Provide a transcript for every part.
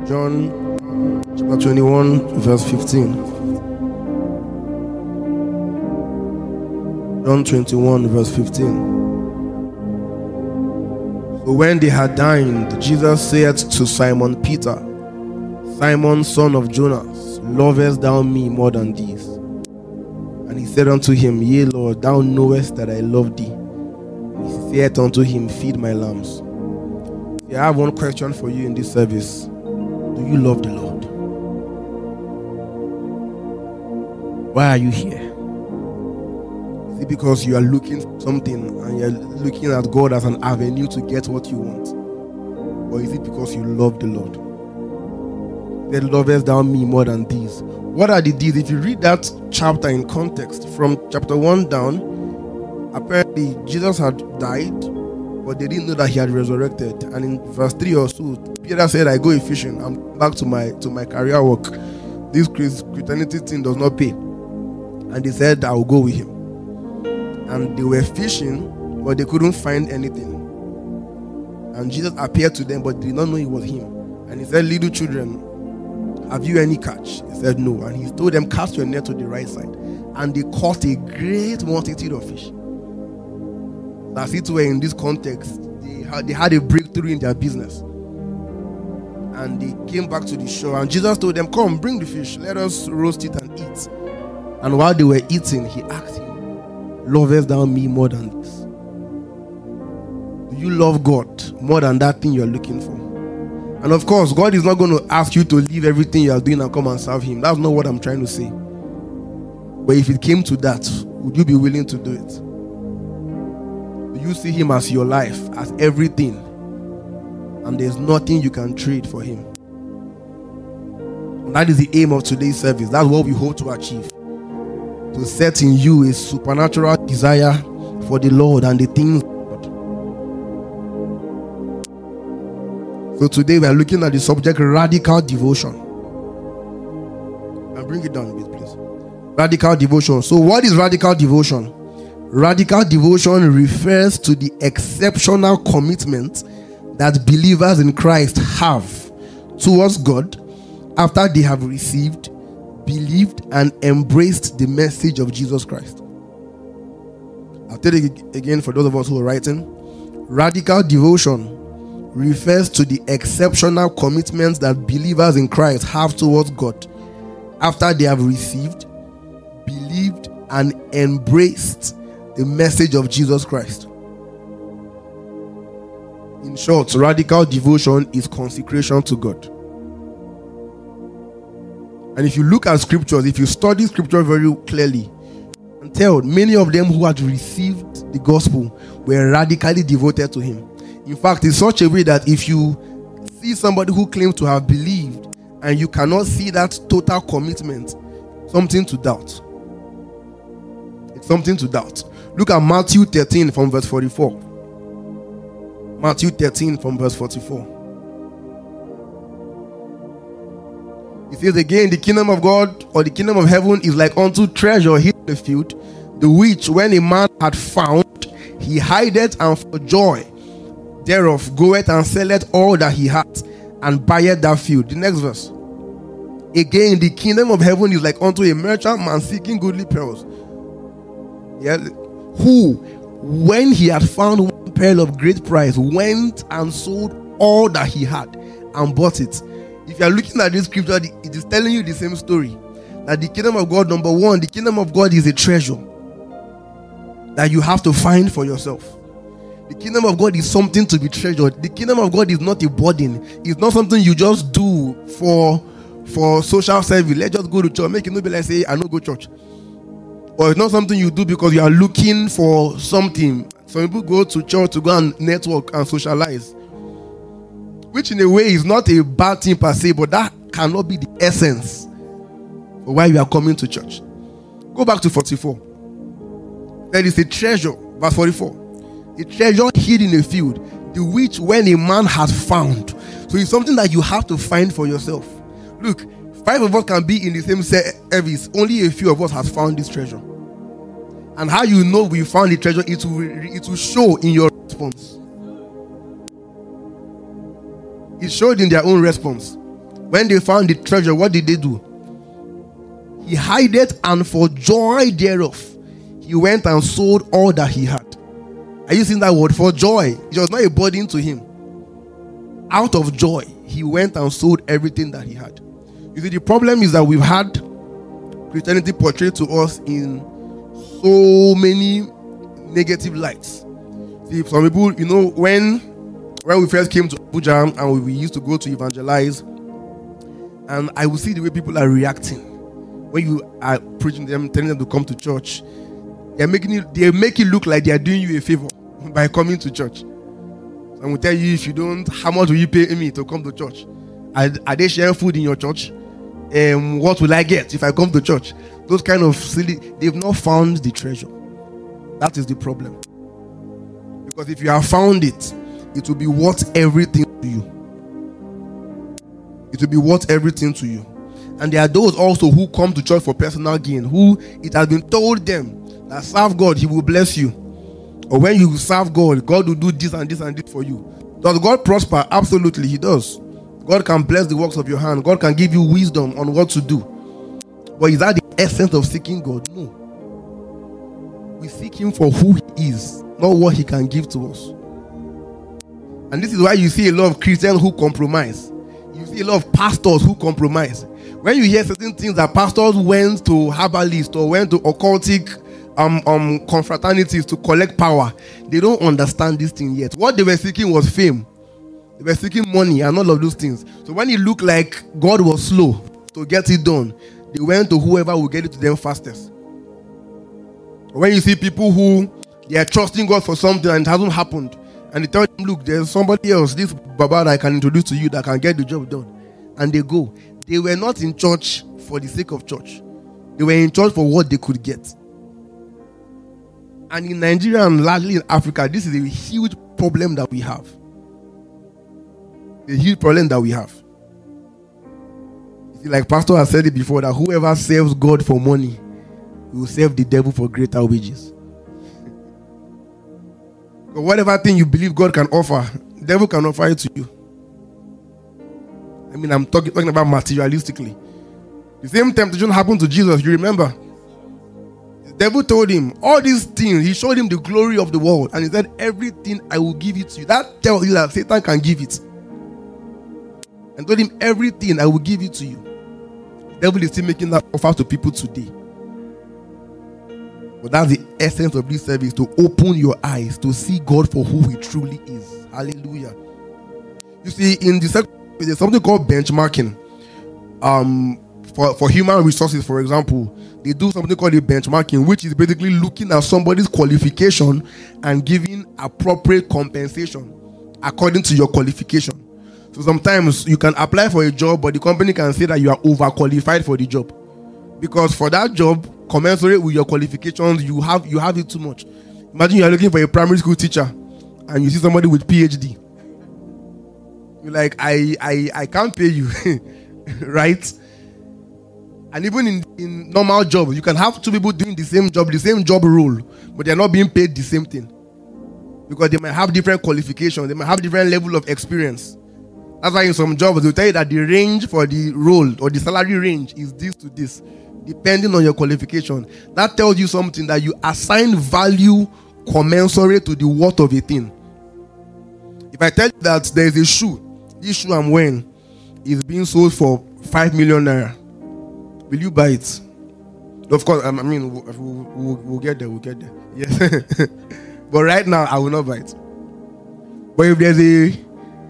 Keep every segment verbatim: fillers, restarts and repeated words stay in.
John chapter twenty-one, verse fifteen. John twenty-one, verse fifteen. So when they had dined, Jesus said to Simon Peter, Simon, son of Jonas, lovest thou me more than these? And he said unto him, Yea, Lord, thou knowest that I love thee. And he said unto him, Feed my lambs. I have one question for you in this service. Do you love the Lord? Why are you here? Is it because you are looking for something and you're looking at God as an avenue to get what you want? Or is it because you love the Lord? That lovest thou me more than these? What are the deeds? If you read that chapter in context, from chapter one down, apparently Jesus had died, but they didn't know that he had resurrected. And in verse three or so, Peter said, I go fishing. I'm back to my to my career work. This Christianity thing does not pay. And they said, I will go with him. And they were fishing, but they couldn't find anything. And Jesus appeared to them, but did not know it was him. And he said, little children, have you any catch? He said, no. And he told them, cast your net to the right side. And they caught a great multitude of fish. As it were, in this context, they had, they had a breakthrough in their business. And they came back to the shore. And Jesus told them, come, bring the fish. Let us roast it and eat. And while they were eating, he asked him, lovest thou me more than this? Do you love God more than that thing you're looking for? And of course, God is not going to ask you to leave everything you are doing and come and serve him. That's not what I'm trying to say. But if it came to that, would you be willing to do it? Do you see him as your life, as everything, and there's nothing you can trade for him? And that is the aim of today's service. That's what we hope to achieve. To set in you a supernatural desire for the Lord and the things of God. So today we are looking at the subject radical devotion. And bring it down a bit, please. Radical devotion. So what is radical devotion? Radical devotion refers to the exceptional commitment that believers in Christ have towards God after they have received, believed, and embraced the message of Jesus Christ. I'll tell you again for those of us who are writing. Radical devotion refers to the exceptional commitments that believers in Christ have towards God after they have received, believed, and embraced the message of Jesus Christ. In short, radical devotion is consecration to God. And if you look at scriptures, if you study scripture very clearly, you can tell many of them who had received the gospel were radically devoted to him. In fact, in such a way that if you see somebody who claims to have believed and you cannot see that total commitment, something to doubt. It's something to doubt. Look at Matthew thirteen from verse forty-four. Matthew thirteen from verse forty-four. It says again, the kingdom of God or the kingdom of heaven is like unto treasure hid in the field, the which when a man had found, he hideth, and for joy thereof goeth and selleth all that he hath, and buyeth that field. The next verse. Again, the kingdom of heaven is like unto a merchant man seeking goodly pearls. Yeah, who, when he had found one pearl of great price, went and sold all that he had and bought it. If you are looking at this scripture, it is telling you the same story. That the kingdom of God, number one, the kingdom of God is a treasure that you have to find for yourself. The kingdom of God is something to be treasured. The kingdom of God is not a burden. It's not something you just do for, for social service. Let's just go to church. Make it not be like say, I don't go to church. Or it's not something you do because you are looking for something. Some people go to church to go and network and socialize, which in a way is not a bad thing per se, but that cannot be the essence for why we are coming to church. Go back to forty-four. There is a treasure, verse forty-four. A treasure hid in a field, the which when a man has found. So it's something that you have to find for yourself. Look, five of us can be in the same service. Only a few of us has found this treasure. And how you know we found the treasure, it will, it will show in your response. It showed in their own response. When they found the treasure, what did they do? He hid it, and for joy thereof, he went and sold all that he had. Are you seeing that word? For joy. It was not a burden to him. Out of joy, he went and sold everything that he had. You see, the problem is that we've had Christianity portrayed to us in so many negative lights. See, some people, you know, when when we first came to Abuja and we used to go to evangelize, and I would see the way people are reacting when you are preaching them, telling them to come to church. They're making it, they make it look like they are doing you a favor by coming to church. I will tell you, if you don't, how much will you pay me to come to church? Are, are they sharing food in your church? Um, what will I get if I come to church? Those kind of silly, they've not found the treasure. That is the problem. Because if you have found it, it will be worth everything to you. It will be worth everything to you. And there are those also who come to church for personal gain, who it has been told them that serve God, he will bless you. Or when you serve God, God will do this and this and this for you. Does God prosper? Absolutely, he does. God can bless the works of your hand. God can give you wisdom on what to do. But is that the essence of seeking God? No. We seek him for who he is, not what he can give to us. And this is why you see a lot of Christians who compromise. You see a lot of pastors who compromise. When you hear certain things that pastors went to herbalists or went to occultic um, um, confraternities to collect power, they don't understand this thing yet. What they were seeking was fame. They were seeking money and all of those things. So when it looked like God was slow to get it done, they went to whoever will get it to them fastest. When you see people who they are trusting God for something and it hasn't happened, and they tell them, look, there's somebody else, this Baba that I can introduce to you that can get the job done. And they go. They were not in church for the sake of church. They were in church for what they could get. And in Nigeria and largely in Africa, this is a huge problem that we have. A huge problem that we have. You see, like Pastor has said it before, that whoever serves God for money will serve the devil for greater wages. But whatever thing you believe God can offer, the devil can offer it to you. I mean, I'm talking, talking about materialistically. The same temptation happened to Jesus, you remember? The devil told him all these things. He showed him the glory of the world, and he said, everything I will give it to you. That tells you that Satan can give it. And told him, everything I will give it to you. The devil is still making that offer to people today. But that's the essence of this service, to open your eyes to see God for who he truly is. Hallelujah. You see, in the second, there's something called benchmarking. Um, for, for human resources, for example, they do something called a benchmarking, which is basically looking at somebody's qualification and giving appropriate compensation according to your qualification. So sometimes you can apply for a job, but the company can say that you are overqualified for the job. Because for that job, commensurate with your qualifications, you have you have it too much. Imagine you are looking for a primary school teacher and you see somebody with P H D. You're like, I I, I can't pay you. Right? And even in, in normal jobs, you can have two people doing the same job, the same job role, but they're not being paid the same thing. Because they might have different qualifications, they might have different level of experience. That's why in some jobs, they'll tell you that the range for the role or the salary range is this to this, depending on your qualification. That tells you something, that you assign value commensurate to the worth of a thing. If I tell you that there is a shoe, this shoe I'm wearing is being sold for five million naira, will you buy it? Of course, I mean, we'll, we'll, we'll get there, we'll get there. Yes. But right now, I will not buy it. But if there's a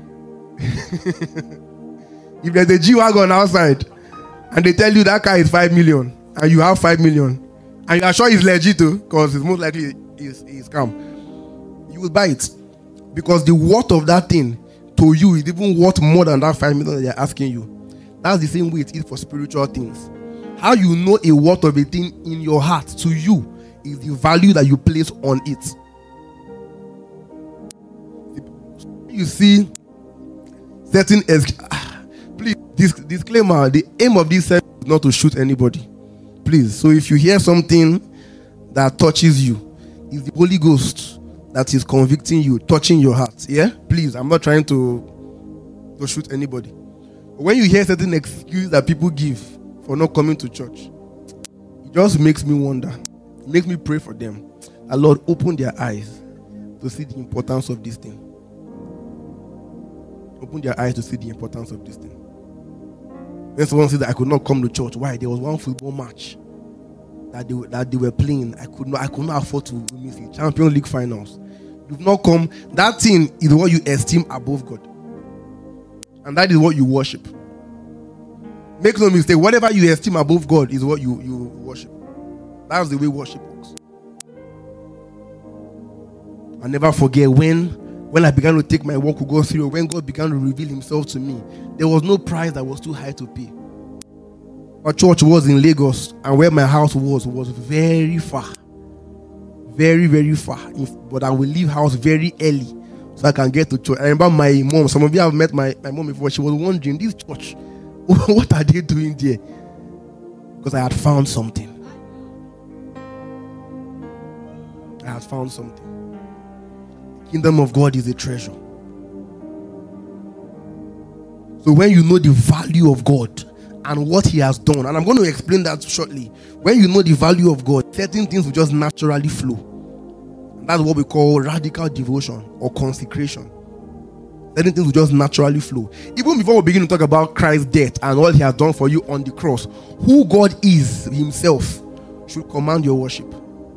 if there's a G-Wagon outside and they tell you that car is five million and you have five million and you are sure it's legit too, because it's most likely is is scam, you will buy it, because the worth of that thing to you is even worth more than that five million that they're asking you. That's the same way it is for spiritual things. How you know a worth of a thing in your heart to you is the value that you place on it. You see certain ex- please, this disclaimer, the aim of this service is not to shoot anybody. Please. So if you hear something that touches you, it's the Holy Ghost that is convicting you, touching your heart. Yeah? Please, I'm not trying to, to shoot anybody. When you hear certain excuses that people give for not coming to church, it just makes me wonder. It makes me pray for them. The Lord, open their eyes to see the importance of this thing. Open their eyes to see the importance of this thing. When someone said that I could not come to church, why? There was one football match that they, that they were playing. I could not I could not afford to miss it. Champions League finals. You've not come. That thing is what you esteem above God. And that is what you worship. Make no mistake, whatever you esteem above God is what you, you worship. That's the way worship works. I'll never forget when When I began to take my walk with God through, when God began to reveal himself to me, there was no price that was too high to pay. Our church was in Lagos, and where my house was, was very far. Very, very far. But I will leave house very early so I can get to church. I remember my mom, some of you have met my, my mom before, she was wondering, this church, what are they doing there? Because I had found something. I had found something. Kingdom of God is a treasure. So when you know the value of God and what he has done, and I'm going to explain that shortly. When you know the value of God, certain things will just naturally flow. And that's what we call radical devotion or consecration. Certain things will just naturally flow. Even before we begin to talk about Christ's death and what he has done for you on the cross, who God is himself should command your worship.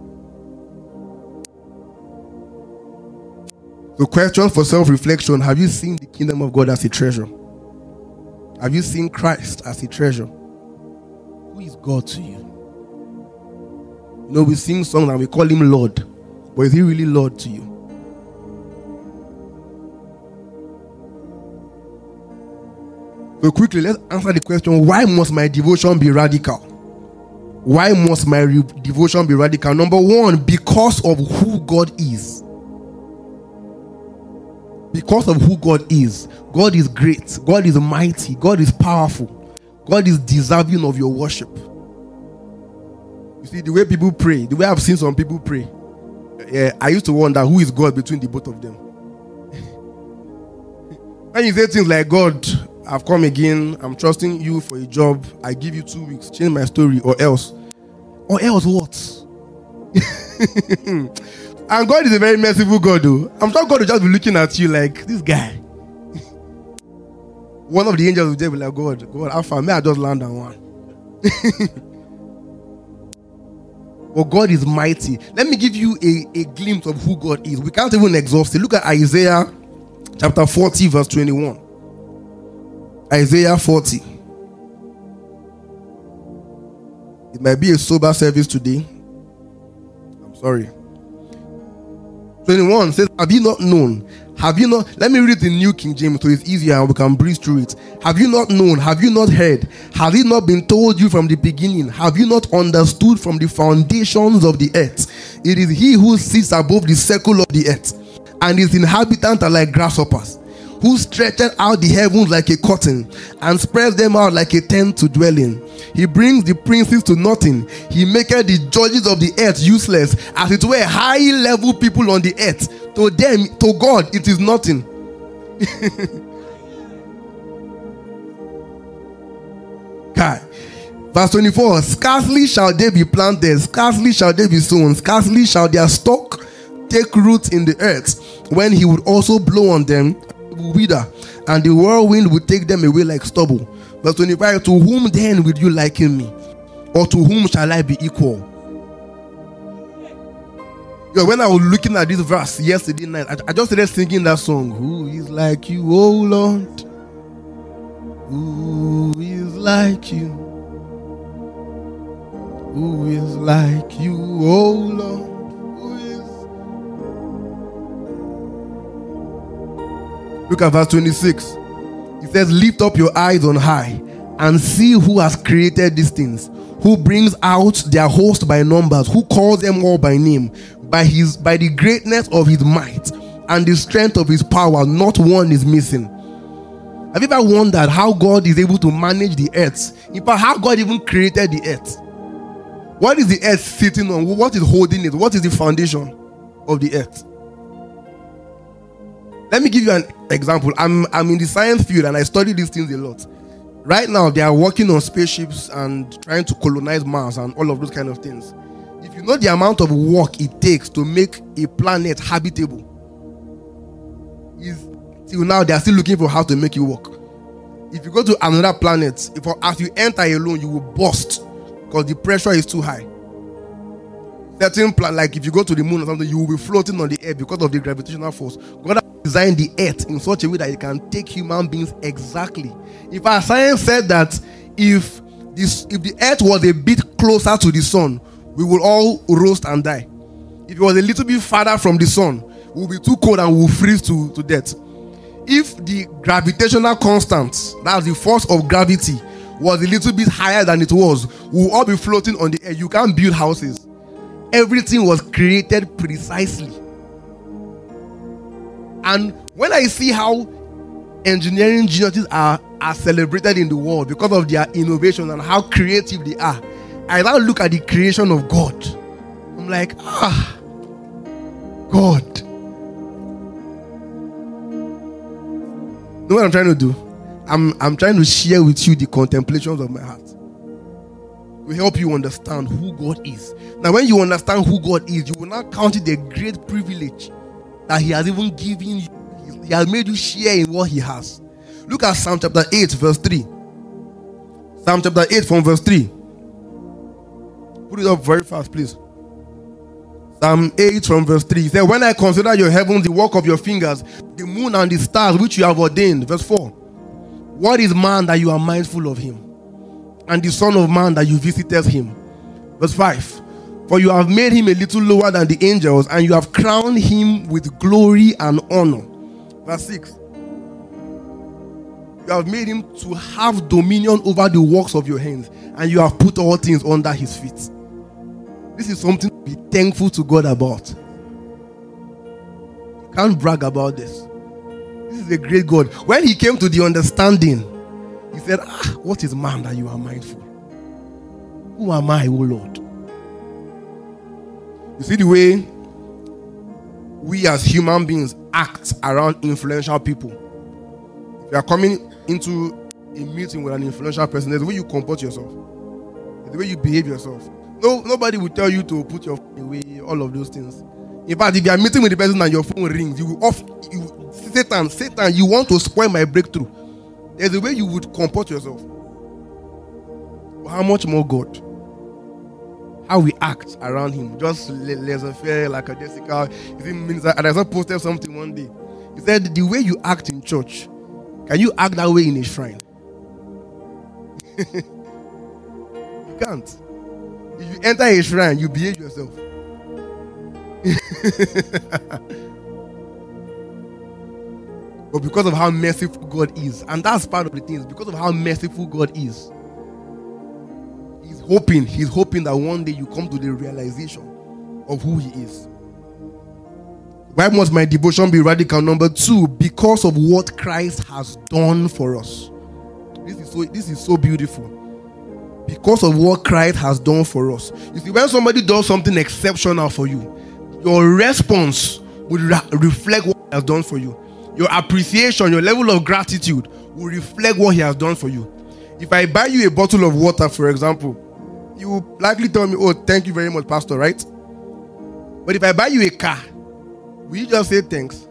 So, question for self-reflection: have you seen the kingdom of God as a treasure? Have you seen Christ as a treasure? Who is God to you? You know, we sing songs and we call him Lord, but is he really Lord to you? So quickly, let's answer the question: why must my devotion be radical? Why must my re- devotion be radical? Number one, because of who God is. Because of who God is. God is great. God is mighty. God is powerful. God is deserving of your worship. You see, the way people pray, the way I've seen some people pray, yeah, I used to wonder who is God between the both of them. When you say things like, God, I've come again, I'm trusting you for a job, I give you two weeks, change my story, or else. Or else what? And God is a very merciful God, though. I'm sure God will just be looking at you like, this guy. One of the angels will just be like, God, God, how far? May I just land on one? But God is mighty. Let me give you a, a glimpse of who God is. We can't even exhaust it. Look at Isaiah chapter forty, verse twenty-one. Isaiah forty. It might be a sober service today. I'm sorry. twenty-one says, have you not known? Have you not? Let me read the New King James so it's easier and we can breeze through it. Have you not known? Have you not heard? Has it not been told you from the beginning? Have you not understood from the foundations of the earth? It is he who sits above the circle of the earth, and his inhabitants are like grasshoppers, who stretches out the heavens like a curtain and spreads them out like a tent to dwell in. He brings the princes to nothing. He maketh the judges of the earth useless, as it were high-level people on the earth. To them, to God, it is nothing. Okay. Verse twenty-four, scarcely shall they be planted, scarcely shall they be sown, scarcely shall their stock take root in the earth, when he would also blow on them, will wither, and the whirlwind will take them away like stubble. Verse twenty-five, to whom then will you liken me? Or to whom shall I be equal? Yo, when I was looking at this verse yesterday night, I, I just started singing that song. Who is like you, oh Lord? Who is like you? Who is like you, oh Lord? Who is? Look at verse twenty-six. It says, lift up your eyes on high and see who has created these things, who brings out their host by numbers, who calls them all by name. By his, by the greatness of his might and the strength of his power, not one is missing. Have you ever wondered how God is able to manage the earth? In fact, how God even created the earth? What is the earth sitting on? What is holding it? What is the foundation of the earth? Let me give you an example. I'm, I'm in the science field and I study these things a lot. Right now, they are working on spaceships and trying to colonize Mars and all of those kind of things. If you know the amount of work it takes to make a planet habitable, is till now they are still looking for how to make it work. If you go to another planet, if as you enter alone, you will burst because the pressure is too high. Certain plan, like if you go to the moon or something, you will be floating on the air because of the gravitational force. God has designed the earth in such a way that it can take human beings exactly. If our science said that if this, if the earth was a bit closer to the sun, we will all roast and die. If it was a little bit farther from the sun, we will be too cold and we will freeze to, to death. If the gravitational constant, that's the force of gravity, was a little bit higher than it was, we will all be floating on the air. You can't build houses. Everything was created precisely. And when I see how engineering geniuses are, are celebrated in the world because of their innovation and how creative they are, I now look at the creation of God. I'm like, ah, God. You know what I'm trying to do? I'm, I'm trying to share with you the contemplations of my heart to help you understand who God is. Now, when you understand who God is, you will not count it a great privilege that He has even given you. He has made you share in what He has. Look at Psalm chapter eight, verse three. Psalm chapter eight from verse three. Put it up very fast, please. Psalm eight from verse three. He said, when I consider your heavens, the work of your fingers, the moon and the stars which you have ordained. Verse four. What is man that you are mindful of him? And the son of man that you visited him? Verse five. For you have made him a little lower than the angels, and you have crowned him with glory and honor. Verse six. You have made him to have dominion over the works of your hands, and you have put all things under his feet. This is something to be thankful to God about. You can't brag about this. This is a great God. When He came to the understanding, He said, ah, what is man that you are mindful? Who am I, O Lord? You see the way we as human beings act around influential people. If you are coming into a meeting with an influential person, there's the way you comport yourself. There's the way you behave yourself. No, nobody will tell you to put your phone away, all of those things. In fact, if you are meeting with the person and your phone rings, you will off, you, Satan, Satan, you want to spoil my breakthrough. There's a way you would comport yourself. How much more God? How we act around Him. Just laissez-faire, like a Jessica. And I just posted something one day. He said, the way you act in church, can you act that way in a shrine? You can't. If you enter a shrine, you behave yourself. But because of how merciful God is, and that's part of the things, because of how merciful God is, He's hoping, He's hoping that one day you come to the realization of who He is. Why must my devotion be radical? Number two, because of what Christ has done for us. This is so, this is so beautiful. Because of what Christ has done for us. You see, when somebody does something exceptional for you, your response will re- reflect what He has done for you. Your appreciation, your level of gratitude will reflect what He has done for you. If I buy you a bottle of water, for example, you will likely tell me, oh, thank you very much, Pastor, right? But if I buy you a car, will you just say thanks?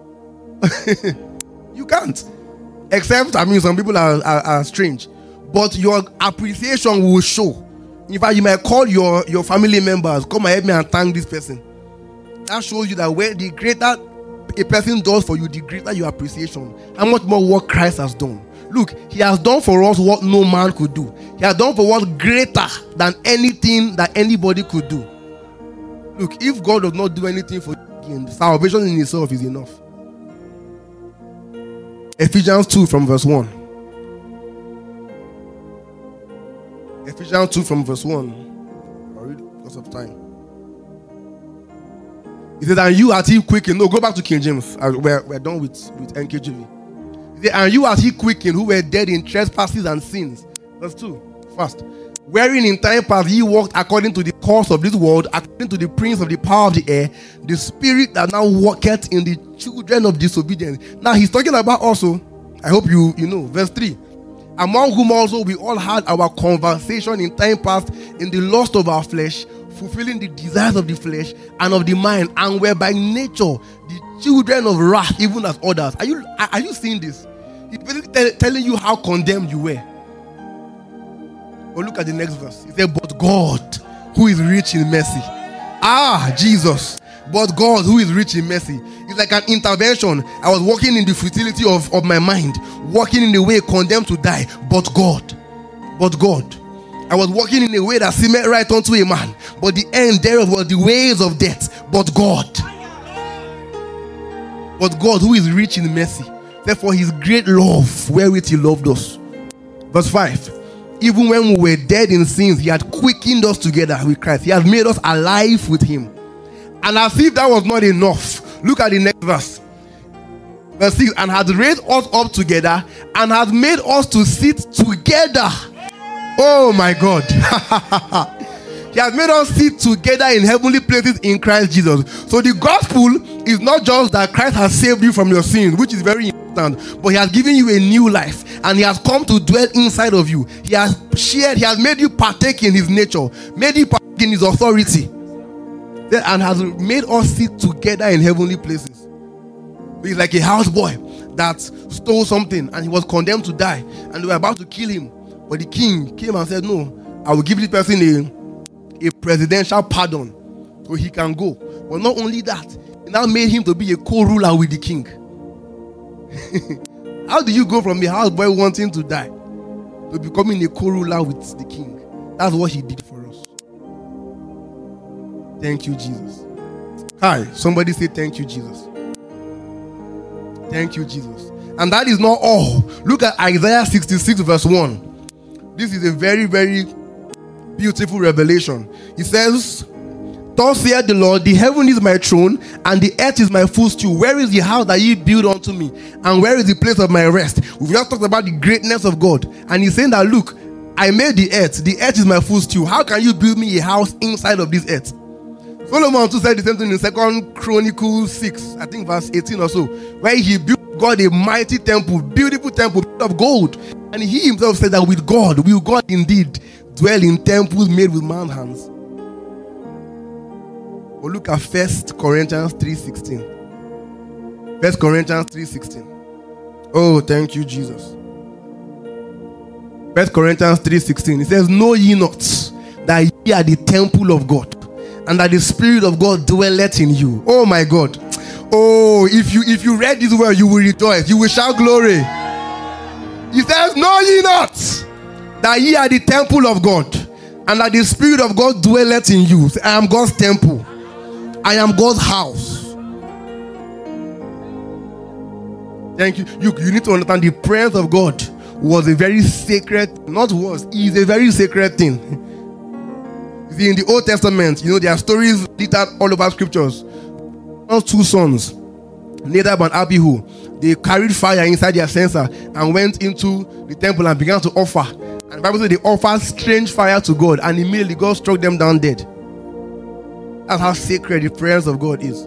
You can't. Except, I mean, some people are, are, are strange. But your appreciation will show. In fact, you might call your, your family members, come and help me and thank this person. That shows you that when the greater a person does for you, the greater your appreciation. How much more what Christ has done. Look, He has done for us what no man could do. He has done for us greater than anything that anybody could do. Look, if God does not do anything for you, salvation in itself is enough. Ephesians two from verse one. Ephesians two from verse one. I'll read because of time. He says, and you are He quickened. No, go back to King James. We're, we're done with, with N K J V. He said, and you are He quickened, who were dead in trespasses and sins. Verse two. Fast. Wherein in time past ye walked according to the course of this world, according to the prince of the power of the air, the spirit that now walketh in the children of disobedience. Now He's talking about also, I hope you, you know, verse three. among whom also we all had our conversation in time past in the lust of our flesh, fulfilling the desires of the flesh and of the mind, and were by nature the children of wrath, even as others. Are you are you seeing this? He's basically tell, telling you how condemned you were. But look at the next verse. He said, but God, who is rich in mercy. Ah, Jesus. But God, who is rich in mercy. It's like an intervention. I was walking in the futility of, of my mind, walking in a way condemned to die. But God. But God. I was walking in a way that seemed right unto a man, but the end thereof was the ways of death. But God. But God, who is rich in mercy. Therefore, his great love, wherewith he loved us. Verse five. Even when we were dead in sins, he had quickened us together with Christ. He has made us alive with him. And as if that was not enough, look at the next verse. Verse six. And has raised us up together and has made us to sit together. Oh my God. He has made us sit together in heavenly places in Christ Jesus. So the gospel is not just that Christ has saved you from your sins, which is very important, but he has given you a new life, and he has come to dwell inside of you. He has shared, he has made you partake in his nature, made you partake in his authority, and has made us sit together in heavenly places. He's like a houseboy that stole something and he was condemned to die, and they were about to kill him. But the king came and said, no, I will give this person a, a presidential pardon so he can go. But not only that, it now made him to be a co-ruler with the king. How do you go from a houseboy wanting to die to becoming a co-ruler with the king? That's what he did for us. Thank you, Jesus. Hi, somebody say thank you, Jesus. Thank you, Jesus. And that is not all. Look at Isaiah sixty-six verse one. This is a very, very beautiful revelation. It says, thus saith the Lord, the heaven is my throne, and the earth is my footstool. Where is the house that ye build unto me? And where is the place of my rest? We've just talked about the greatness of God. And he's saying that, look, I made the earth. The earth is my footstool. How can you build me a house inside of this earth? Solomon too said the same thing in Second Chronicles six, I think verse eighteen or so, where he built God a mighty temple, beautiful temple of gold. And he himself said that with God, will God indeed dwell in temples made with man's hands. But look at First Corinthians three sixteen. First Corinthians three sixteen. Oh, thank you, Jesus. First Corinthians three sixteen. It says, know ye not that ye are the temple of God, and that the Spirit of God dwelleth in you. Oh my God. Oh, if you if you read this word, you will rejoice. You will shout glory. He says, know ye not that ye are the temple of God, and that the Spirit of God dwelleth in you. Say, I am God's temple. I am God's house. Thank you. You, you need to understand the presence of God was a very sacred, not was, is a very sacred thing. See, in the Old Testament, you know, there are stories littered all over scriptures. Those two sons, Nadab and Abihu, they carried fire inside their censer and went into the temple and began to offer. And the Bible says they offered strange fire to God, and immediately God struck them down dead. That's how sacred the presence of God is.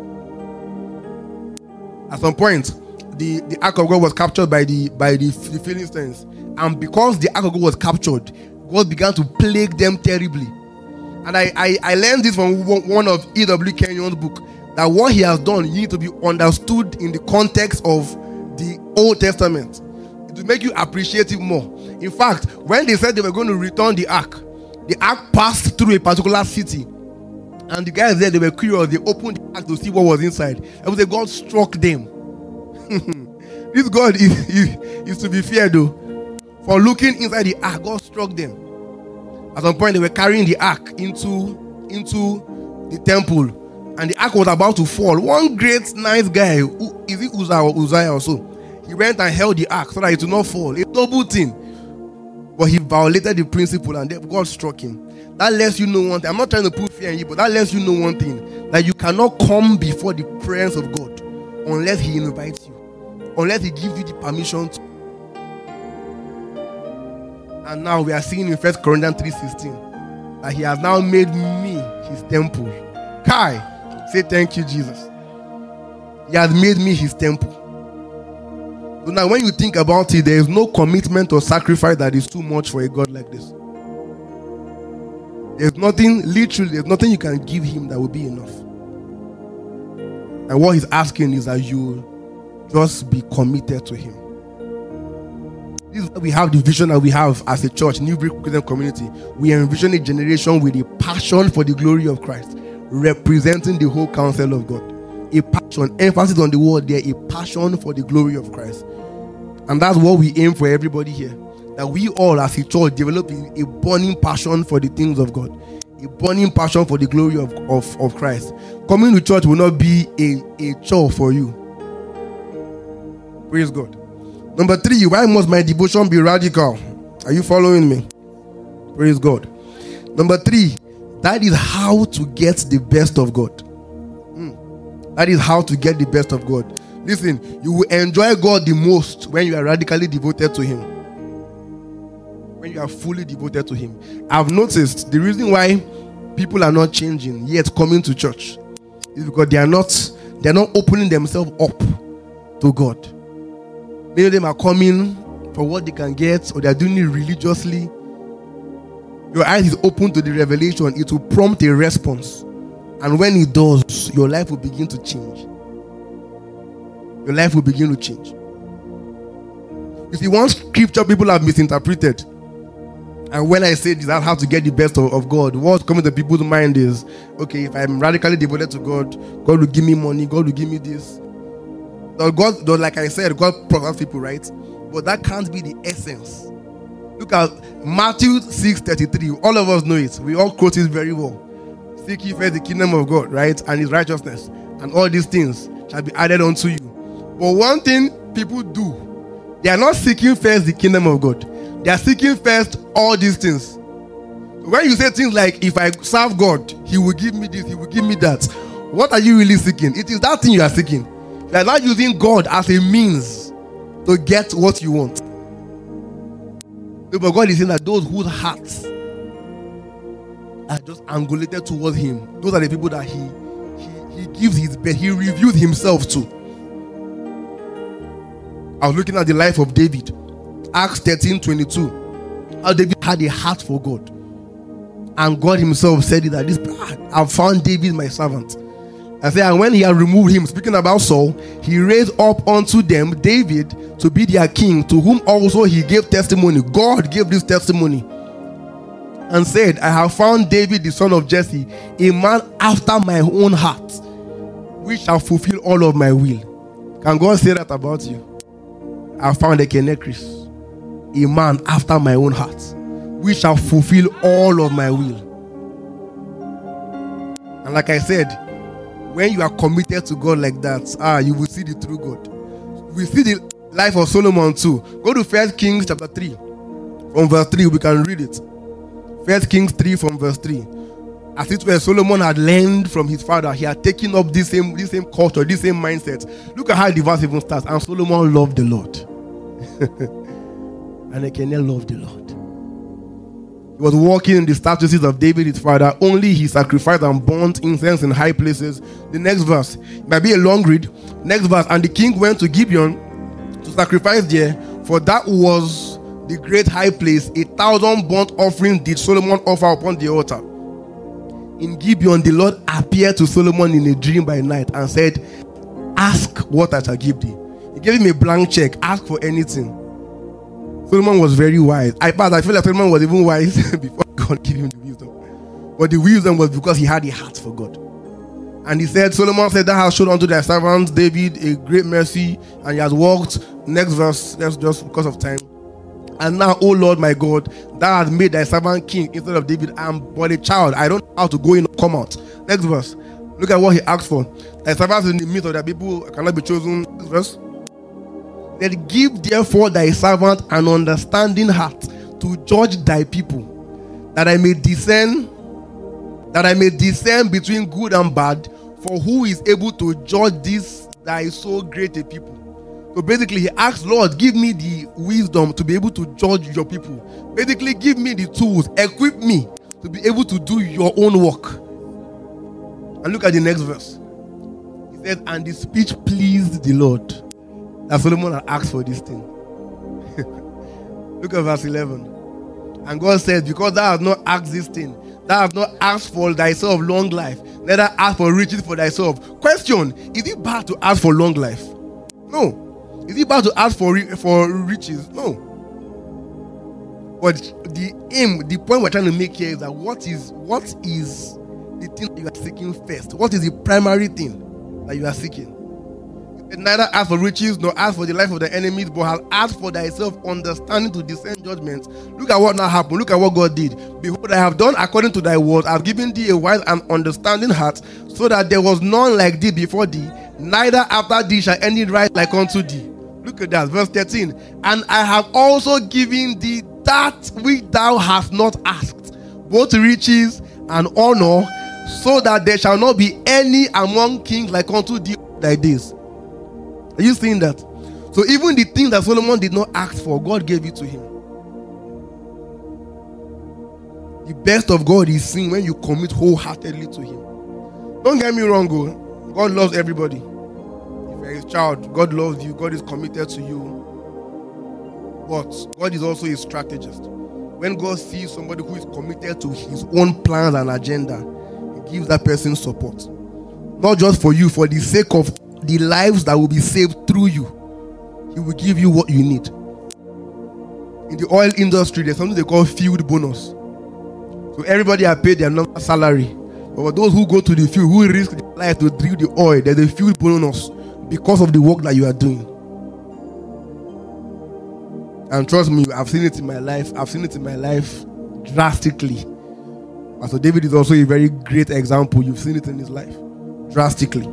At some point, the, the ark of God was captured by the by the, the Philistines, and because the ark of God was captured, God began to plague them terribly. And I, I, I learned this from one of E W Kenyon's book, that what he has done, you need to be understood in the context of the Old Testament. It will make you appreciate it more. In fact, when they said they were going to return the ark, the ark passed through a particular city. And the guys there, they were curious. They opened the ark to see what was inside. And we said, God struck them. This God is, is, is to be feared, though. For looking inside the ark, God struck them. At some point, they were carrying the ark into, into the temple, and the ark was about to fall. One great nice guy, who, is it Uzziah or Uzziah or so? He went and held the ark so that it would not fall. A double thing. But he violated the principle, and God struck him. That lets you know one thing. I'm not trying to put fear in you, but that lets you know one thing. That you cannot come before the presence of God unless he invites you, unless he gives you the permission to. And now we are seeing in First Corinthians three sixteen that he has now made me his temple. Kai, say thank you, Jesus. He has made me his temple. So now when you think about it, there is no commitment or sacrifice that is too much for a God like this. There's nothing, literally, there's nothing you can give him that will be enough. And what he's asking is that you just be committed to him. This is why we have the vision that we have as a church, New Brick Christian Community. We envision a generation with a passion for the glory of Christ, representing the whole counsel of God. A passion, emphasis on the word there, a passion for the glory of Christ. And that's what we aim for everybody here. That we all as a church develop a burning passion for the things of God. A burning passion for the glory of, of, of Christ. Coming to church will not be a, a chore for you. Praise God. Number three, why must my devotion be radical? Are you following me? Praise God. Number three, that is how to get the best of God. Mm. That is how to get the best of God. Listen, you will enjoy God the most when you are radically devoted to him. When you are fully devoted to him. I've noticed the reason why people are not changing yet coming to church is because they are not they are not opening themselves up to God. Many of them are coming for what they can get, or they are doing it religiously. Your eyes is open to the revelation. It will prompt a response. And when it does, your life will begin to change. Your life will begin to change. You see, one scripture people have misinterpreted. And when I say this, that's how to get the best of, of God. What's coming to people's mind is, okay, if I'm radically devoted to God, God will give me money, God will give me this. God, like I said, God provides people, right? But that can't be the essence. Look at Matthew six thirty-three. All of us know it. We all quote it very well. Seek ye first the kingdom of God, right? And his righteousness. And all these things shall be added unto you. But one thing people do, they are not seeking first the kingdom of God. They are seeking first all these things. When you say things like, if I serve God, he will give me this, he will give me that. What are you really seeking? It is that thing you are seeking. You are not using God as a means to get what you want. But God is saying that those whose hearts are just angulated towards him, those are the people that he he, he gives his best, he reveals himself to. I was looking at the life of David. Acts thirteen twenty-two. How David had a heart for God. And God himself said it that this, I've found David my servant. I say, and when he had removed him, speaking about Saul, he raised up unto them David to be their king, to whom also he gave testimony. God gave this testimony and said, I have found David the son of Jesse, a man after my own heart, which shall fulfill all of my will. Can God say that about you? I found a Kenekris, a man after my own heart, which shall fulfill all of my will. And like I said, when you are committed to God like that, ah, you will see the true God. We see the life of Solomon too. Go to First Kings chapter three. From verse three, we can read it. First Kings three from verse three. As it were, Solomon had learned from his father. He had taken up this same, this same culture, this same mindset. Look at how the verse even starts. And Solomon loved the Lord. And Ekene loved the Lord. He was walking in the statues of David his father. Only he sacrificed and burnt incense in high places. The next verse, it might be a long read. Next verse, and the king went to Gibeon to sacrifice there, for that was the great high place. A thousand burnt offerings did Solomon offer upon the altar. In Gibeon, the Lord appeared to Solomon in a dream by night and said, ask what I shall give thee. He gave him a blank check. Ask for anything. Solomon was very wise. I, I feel like Solomon was even wise before God gave him the wisdom. But the wisdom was because he had a heart for God. And he said, Solomon said, thou hast showed unto thy servant David a great mercy, and he has walked. Next verse, that's just because of time. And now, O Lord my God, thou hast made thy servant king instead of David. I am but a child. I don't know how to go in or come out. Next verse. Look at what he asked for. Thy servants in the midst of thy people cannot be chosen. Next verse. That give therefore thy servant an understanding heart to judge thy people, that I may discern, that I may discern between good and bad. For who is able to judge this thy so great a people? So basically, he asked, Lord, give me the wisdom to be able to judge your people. Basically, give me the tools, equip me to be able to do your own work. And look at the next verse. He said, and the speech pleased the Lord. that Solomon had asked for this thing. Look at verse eleven. And God said, because thou hast not asked this thing, thou hast not asked for thyself long life, neither asked for riches for thyself. Question, is it bad to ask for long life? No. Is it bad to ask for, for riches? No. But the aim, the point we're trying to make here is that what is, what is the thing that you are seeking first? What is the primary thing that you are seeking? Neither ask for riches nor ask for the life of the enemies, but have asked for thyself understanding to discern judgment. Look at what now happened. Look at what God did. Behold, I have done according to thy word. I have given thee a wise and understanding heart, so that there was none like thee before thee, neither after thee shall any rise like unto thee. Look at that, verse thirteen. And I have also given thee that which thou hast not asked, both riches and honor, so that there shall not be any among kings like unto thee thy days. Are you seeing that? So even the thing that Solomon did not ask for, God gave it to him. The best of God is seen when you commit wholeheartedly to him. Don't get me wrong, God loves everybody. If you're his child, God loves you. God is committed to you. But God is also a strategist. When God sees somebody who is committed to his own plans and agenda, he gives that person support. Not just for you, for the sake of the lives that will be saved through you. He will give you what you need. In the oil industry, there's something they call field bonus. So everybody are paid their normal salary. But for those who go to the field, who risk their life to drill the oil, there's a field bonus because of the work that you are doing. And trust me, I've seen it in my life. I've seen it in my life drastically. Pastor David is also a very great example. You've seen it in his life drastically.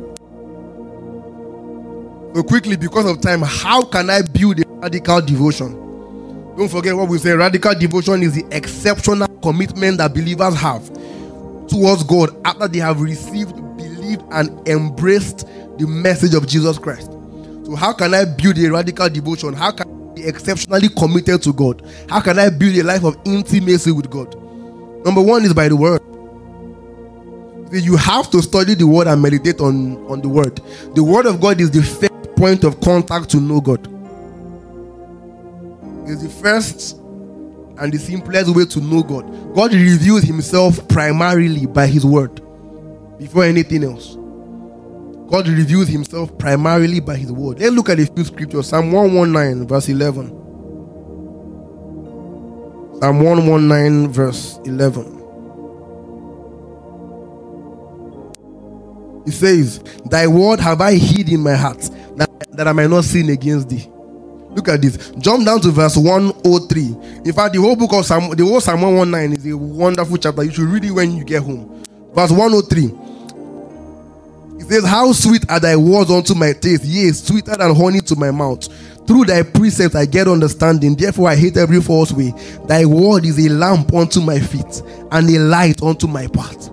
So quickly, because of time, how can I build a radical devotion? Don't forget what we say. Radical devotion is the exceptional commitment that believers have towards God after they have received, believed, and embraced the message of Jesus Christ. So how can I build a radical devotion? How can I be exceptionally committed to God? How can I build a life of intimacy with God? Number one is by the word. You have to study the word and meditate on, on the word. The word of God is the first point of contact to know God. It's the first and the simplest way to know God. God reveals himself primarily by his word before anything else. God reveals himself primarily by his word. Let's look at a few scriptures. Psalm one nineteen verse eleven. Psalm one nineteen verse eleven. It says, thy word have I hid in my heart, that, that I might not sin against thee. Look at this. Jump down to verse one oh three. In fact, the whole book of Psalm, the whole Psalm one nineteen is a wonderful chapter. You should read it when you get home. Verse one oh three. It says, how sweet are thy words unto my taste, yea, sweeter than honey to my mouth. Through thy precepts I get understanding, therefore I hate every false way. Thy word is a lamp unto my feet, and a light unto my path.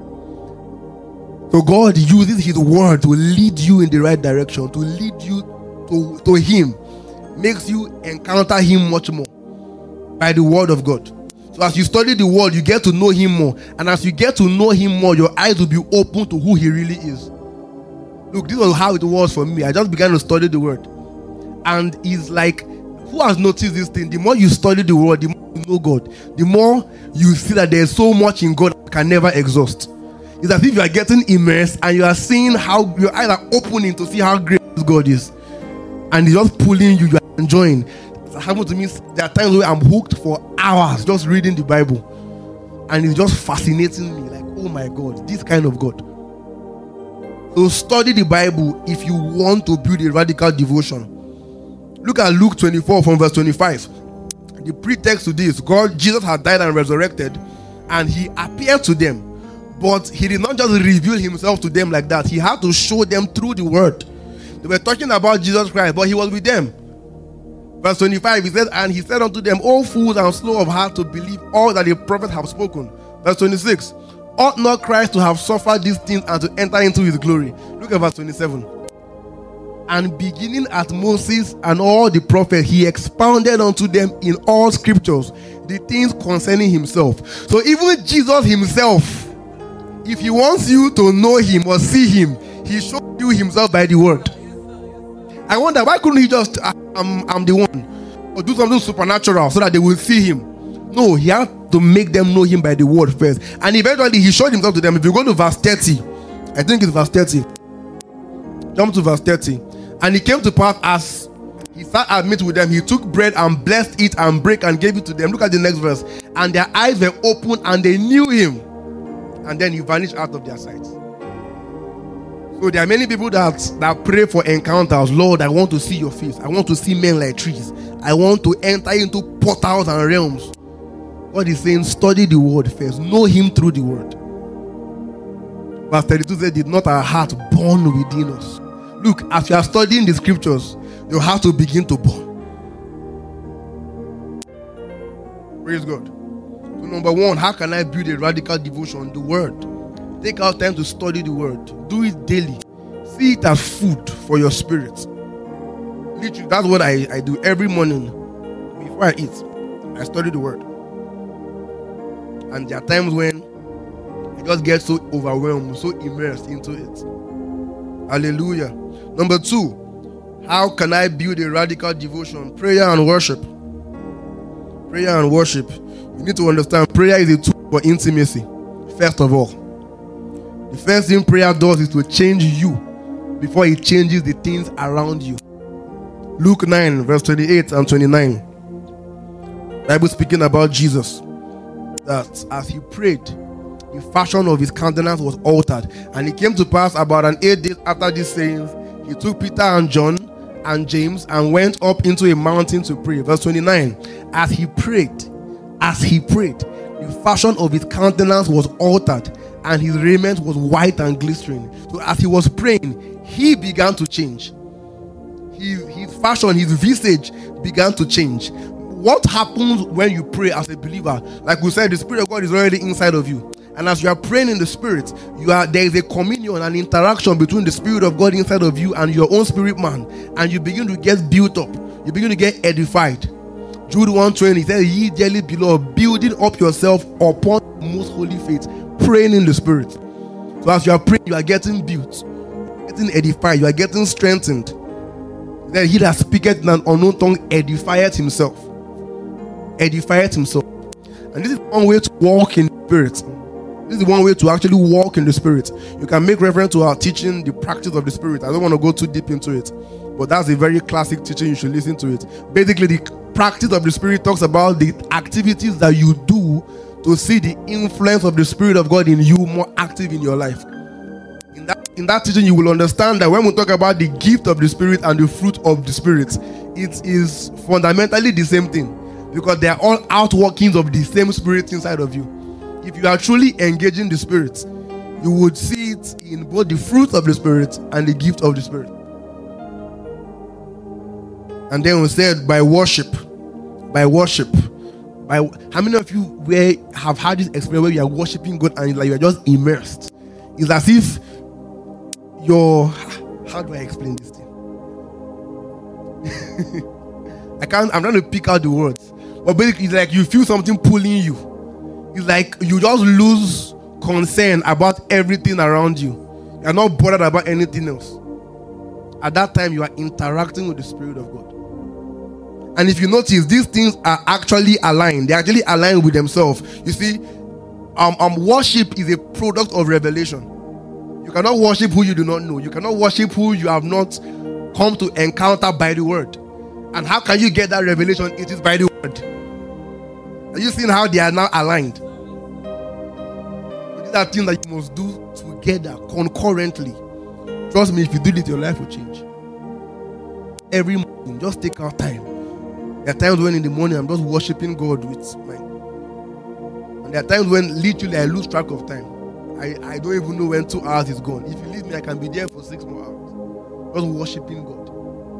So God uses his word to lead you in the right direction, to lead you to, to him, makes you encounter him much more by the word of God. So as you study the word, you get to know him more. And as you get to know him more, your eyes will be open to who he really is. Look, this was how it was for me. I just began to study the word. And it's like, who has noticed this thing? The more you study the word, the more you know God, the more you see that there's so much in God that can never exhaust. It's as if you are getting immersed and you are seeing how your eyes are opening to see how great God is. And it's just pulling you, you are enjoying. It happened to me. There are times where I'm hooked for hours just reading the Bible. And it's just fascinating me. Like, oh my God, this kind of God. So study the Bible if you want to build a radical devotion. Look at Luke twenty-four from verse twenty-five. The pretext to this, God, Jesus had died and resurrected, and he appeared to them. But he did not just reveal himself to them like that. He had to show them through the word. They were talking about Jesus Christ, but he was with them. Verse twenty-five, he says, and he said unto them, O fools and slow of heart to believe all that the prophets have spoken. Verse twenty-six, ought not Christ to have suffered these things and to enter into his glory? Look at verse twenty-seven. And beginning at Moses and all the prophets, he expounded unto them in all scriptures the things concerning himself. So even Jesus himself, if he wants you to know him or see him, he shows you himself by the word. I wonder, why couldn't he just, I'm, I'm the one, or do something supernatural so that they will see him? No, he had to make them know him by the word first. And eventually he showed himself to them. If you go to verse thirty, I think it's verse thirty. Jump to verse thirty. And it came to pass as he sat at meat with them, he took bread and blessed it and brake and gave it to them. Look at the next verse. And their eyes were open and they knew him. And then he vanished out of their sight. So there are many people that, that pray for encounters. Lord, I want to see your face. I want to see men like trees. I want to enter into portals and realms. God is saying, study the word first. Know him through the word. Verse thirty-two said, did not our heart burn within us? Look, as you are studying the scriptures, your heart will begin to burn. Praise God. So number one, how can I build a radical devotion? The word. Take out time to study the word. Do it daily. See it as food for your spirit. Literally, that's what I, I do every morning. Before I eat, I study the word. And there are times when I just get so overwhelmed, so immersed into it. Hallelujah. Number two, how can I build a radical devotion? Prayer and worship. Prayer and worship. You need to understand, prayer is a tool for intimacy. First of all, the first thing prayer does is to change you before it changes the things around you. Luke nine, verse twenty-eight and twenty-nine. Bible speaking about Jesus, that as he prayed, the fashion of his countenance was altered. And it came to pass about an eight days after these sayings, he took Peter and John and James and went up into a mountain to pray. Verse twenty-nine. As he prayed, as he prayed, the fashion of his countenance was altered, and his raiment was white and glistening. So as he was praying, he began to change. His, his fashion, his visage began to change. What happens when you pray as a believer? Like we said, the Spirit of God is already inside of you. And as you are praying in the Spirit, you are there is a communion and interaction between the Spirit of God inside of you and your own spirit man. And you begin to get built up. You begin to get edified. Jude one twenty says, ye dearly beloved, building up yourself upon most holy faith, praying in the Spirit. So as you are praying, you are getting built, getting edified, you are getting strengthened. Then he that speaketh in an unknown tongue edifieth himself. Edifieth himself. And this is one way to walk in the Spirit. This is one way to actually walk in the Spirit. You can make reference to our teaching, the practice of the Spirit. I don't want to go too deep into it, but that's a very classic teaching. You should listen to it. Basically, the practice of the Spirit talks about the activities that you do to see the influence of the Spirit of God in you more active in your life. In that, in that teaching, you will understand that when we talk about the gift of the Spirit and the fruit of the Spirit, it is fundamentally the same thing, because they are all outworkings of the same Spirit inside of you. If you are truly engaging the Spirit, you would see it in both the fruit of the Spirit and the gift of the Spirit. And then we said by worship, by worship, by how many of you where have had this experience where you are worshiping God and like you are just immersed? It's as if you're, how do I explain this thing? I can't. I'm trying to pick out the words, but basically, it's like you feel something pulling you. It's like you just lose concern about everything around you. You're not bothered about anything else. At that time, you are interacting with the Spirit of God. And if you notice, these things are actually aligned. They actually align with themselves. You see, um, um, worship is a product of revelation. You cannot worship who you do not know. You cannot worship who you have not come to encounter by the word. And how can you get that revelation? It is by the word. Are you seeing how they are now aligned? These are things that you must do together, concurrently. Trust me, if you do it, your life will change. Every morning, just take out time. There are times when in the morning I'm just worshiping God with my, and there are times when literally I lose track of time. I, I don't even know when two hours is gone. If you leave me, I can be there for six more hours. Just worshiping God.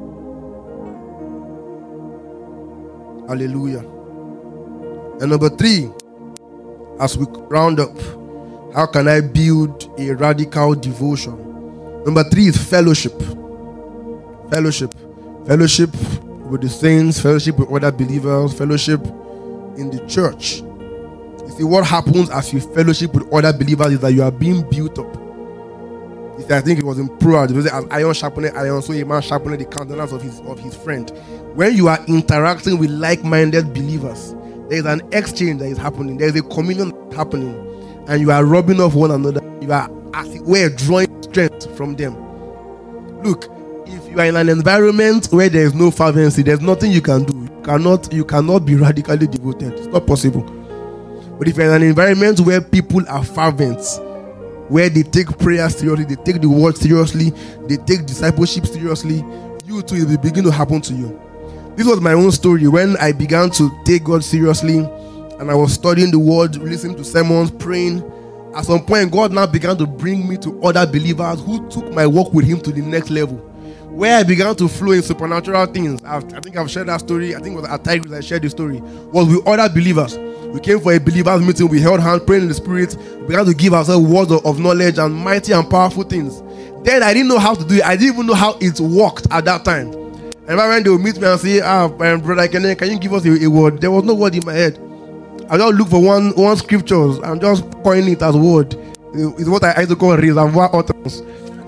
Hallelujah. And number three, as we round up, how can I build a radical devotion? Number three is fellowship. Fellowship. Fellowship with the saints, fellowship with other believers, fellowship in the church. You see, what happens as you fellowship with other believers is that you are being built up. He said, I think it was in Proverbs, as iron sharpened iron, so a man sharpened the countenance of his of his friend. When you are interacting with like-minded believers, there is an exchange that is happening. There is a communion happening, and you are rubbing off one another. You are, as it were, drawing strength from them. Look, if you are in an environment where there is no fervency, there's nothing you can do. You cannot, you cannot be radically devoted. It's not possible. But if you're in an environment where people are fervent, where they take prayer seriously, they take the word seriously, they take discipleship seriously, you too, it will begin to happen to you. This was my own story when I began to take God seriously, and I was studying the word, listening to sermons, praying. At some point, God now began to bring me to other believers who took my walk with Him to the next level, where I began to flow in supernatural things. I've, I think I've shared that story. I think it was at Tigris I shared the story. Was with other believers. We came for a believers meeting. We held hands, praying in the spirit. We began to give ourselves words of, of knowledge and mighty and powerful things. Then I didn't know how to do it. I didn't even know how it worked at that time. And when they would meet me and say, ah, um, brother, can, can you give us a, a word? There was no word in my head. I just look for one one scriptures and just coin it as word. It's what I used to call reservoir utterance.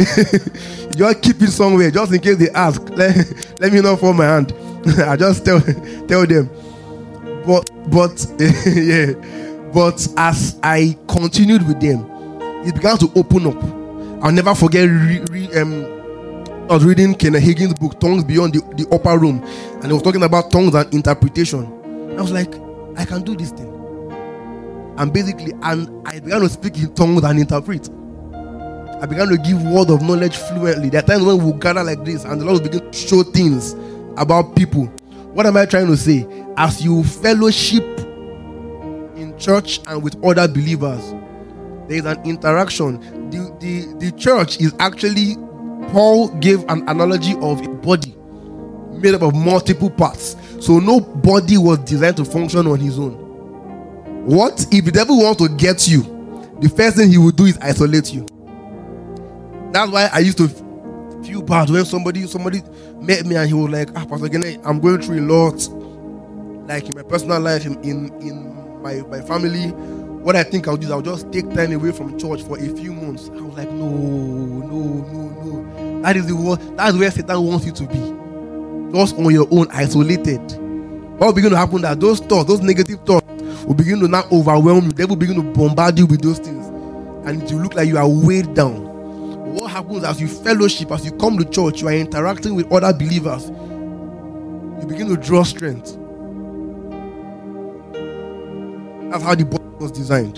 Just keep it somewhere, just in case they ask. Let, let me not fall my hand. I just tell tell them. But but yeah, but as I continued with them, it began to open up. I'll never forget. Re, re, um, I was reading Kenneth Hagin's book, Tongues Beyond the, the Upper Room, and he was talking about tongues and interpretation. I was like, I can do this thing. And basically, and I began to speak in tongues and interpret. I began to give word of knowledge fluently. There are times when we will gather like this, and the Lord will begin to show things about people. What am I trying to say? As you fellowship in church and with other believers, there is an interaction. The, the, the church is actually, Paul gave an analogy of a body made up of multiple parts. So no body was designed to function on his own. What if the devil wants to get you? The first thing he will do is isolate you. That's why I used to feel bad when somebody somebody met me and he was like, ah, Pastor Gene, I'm going through a lot, like in my personal life, in in, in my, my family. What I think I'll do is I'll just take time away from church for a few months. I was like, no, no, no, no. That is the world. That's where Satan wants you to be. Just on your own, isolated. What will begin to happen that those thoughts, those negative thoughts, will begin to now overwhelm you. They will begin to bombard you with those things, and it will look like you are weighed down. But what happens as you fellowship, as you come to church, you are interacting with other believers, you begin to draw strength. That's how the body was designed.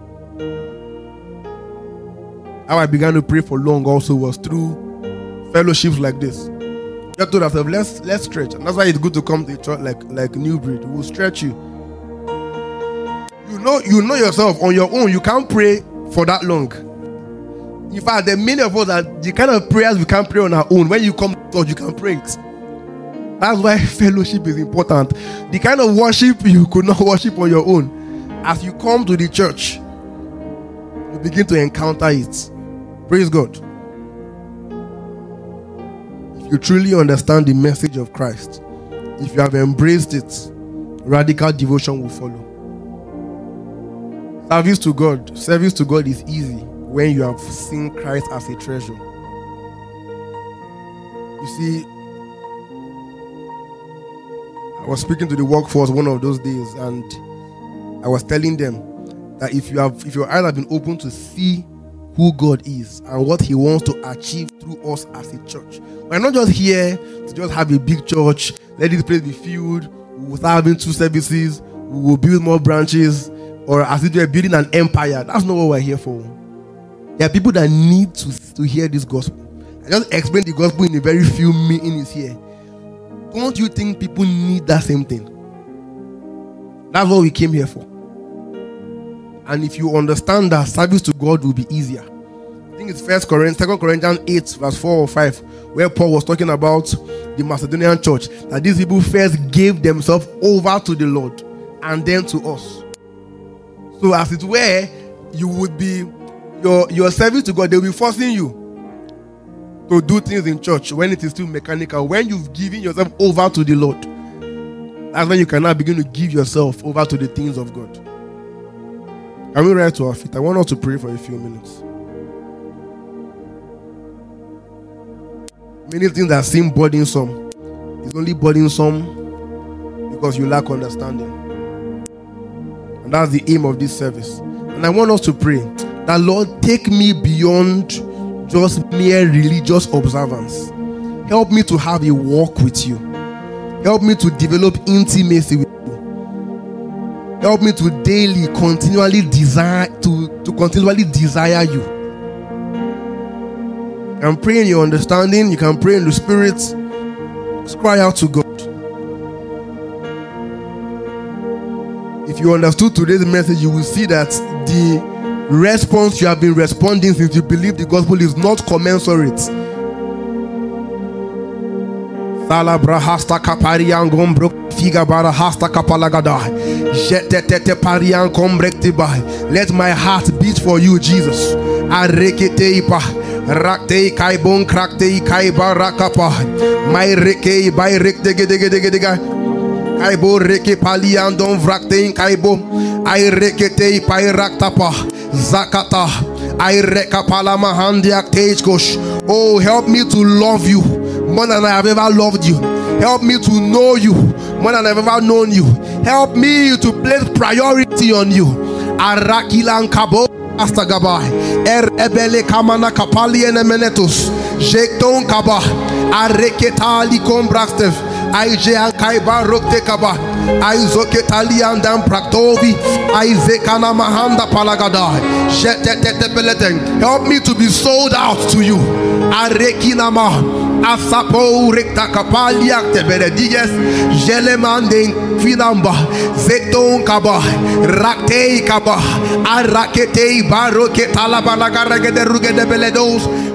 How I began to pray for long also was through fellowships like this. I told myself, let's let's stretch. And that's why it's good to come to church like like New Breed. We'll stretch you. You know, you know yourself on your own. You can't pray for that long. In fact, there are many of us that the kind of prayers we can't pray on our own. When you come to church, you can pray it. That's why fellowship is important. The kind of worship you could not worship on your own. As you come to the church, you begin to encounter it. Praise God. If you truly understand the message of Christ, if you have embraced it, radical devotion will follow. Service to God. Service to God is easy when you have seen Christ as a treasure. You see, I was speaking to the workforce one of those days, and I was telling them that if you have, if your eyes have been open to see who God is and what He wants to achieve through us as a church, we're not just here to just have a big church, let this place be filled, we will start having two services, we will build more branches, or as if we're building an empire. That's not what we're here for. There are people that need to, to hear this gospel. I just explained the gospel in a very few minutes here. Don't you think people need that same thing? That's what we came here for. And if you understand that, service to God will be easier. I think it's First Corinthians, Second Corinthians eight, verse four or five, where Paul was talking about the Macedonian church, that these people first gave themselves over to the Lord and then to us. So as it were, you would be, your, your service to God, they will be forcing you to do things in church when it is still mechanical. When you've given yourself over to the Lord, that's when you can now begin to give yourself over to the things of God. Can we rise to our feet? I want us to pray for a few minutes. Many things that seem burdensome is only burdensome because you lack understanding. And that's the aim of this service. And I want us to pray that, Lord, take me beyond just mere religious observance. Help me to have a walk with you. Help me to develop intimacy with you. Help me to daily, continually desire to, to continually desire you. You can pray in your understanding. You can pray in the Spirit. Just cry out to God. If you understood today's message, you will see that the response you have been responding since you believe the gospel is not commensurate. Salabrahasta kaparian gombro figa barahasta kapalagada jetete parian kombrektibai. Let my heart beat for you, Jesus. Arekete ipa rakte kaibon krakte kaiba rakapa my reke by rekte gedegedegedega kaibo reke palian don vrakte kaibo I rekete ipa raktapa zakata I rekapala mahandi aktejkosh. Oh, help me to love you more than I have ever loved you. Help me to know you more than I've ever known you. Help me to place priority on you. Arakilan kabo astagabai er ebele kamana kapali enemenetus jekton kaba areketali kombrastev aije ankaiba rokte kaba aizoketali andam praktovi aizekana mahanda palagada jetete peleten. Help me to be sold out to you. Arekinama asapo rekta kapali akte berediges jelemande finamba zeton kaba rakte kaba arakete baroketala balagara gede rugede beledos